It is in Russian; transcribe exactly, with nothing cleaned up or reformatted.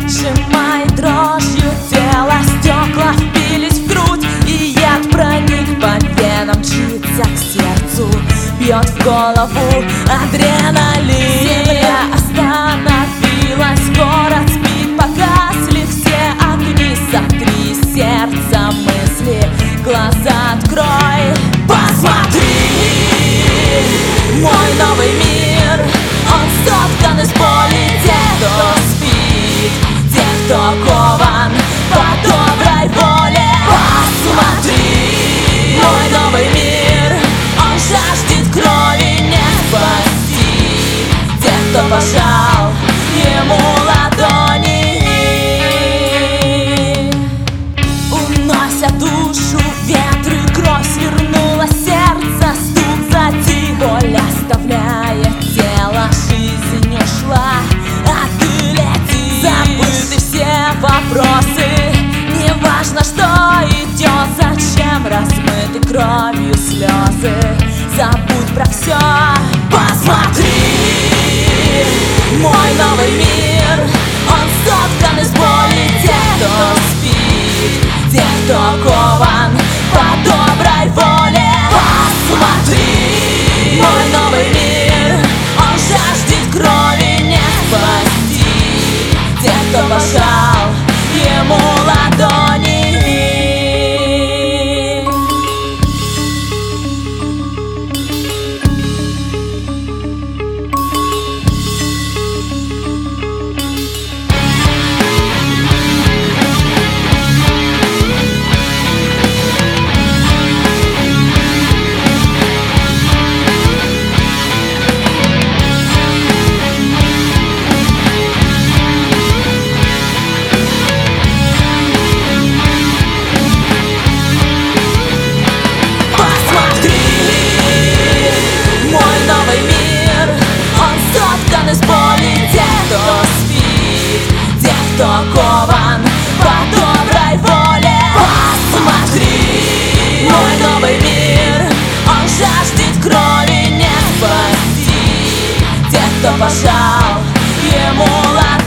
Сжимай дрожью тело, стекла впились в грудь, и яд проник по венам, мчится к сердцу, бьет в голову адреналин. Земля остановилась, город спит, погасли все огни. Сотри сердце мысли, глаза открой, посмотри. Мой новый мир, он соткан из боли тех, кто спит, тех, кто кован по доброй воле. Посмотри, мой новый мир, он жаждет крови, не спасти тех, кто пожал ему ладони. Уносят душу ветры, кровь свернула сердце, стук затих, боль оставляет тело, жизнь ушла, а ты лети. Забыты все вопросы, не важно, что идет, зачем размыты кровью слезы. Забудь про все, посмотри. Мой новый мир, он соткан из боли тех, кто спит, тех, кто кован по доброй воле. Посмотри, мой новый мир, он жаждет крови, не спасти тех, кто пожал ему ладони. Из боли тех, кто спит, тех, кто кован по доброй воле. Посмотри, мой новый мир, он жаждет крови, не спасти тех, кто пожал ему ладони.